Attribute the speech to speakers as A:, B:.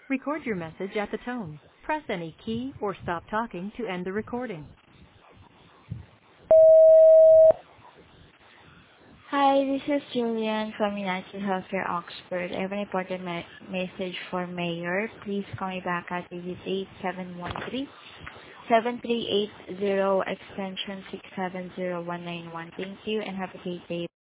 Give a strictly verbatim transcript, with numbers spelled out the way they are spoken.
A: Record your message at the tone. Press any key or stop talking to end the recording.
B: Hi, this is Julian from United Healthcare Oxford. I have an important me- message for Mayor. Please call me back at eight seven one three, seven three eight zero extension six seven zero one nine one. Thank you and have a great day.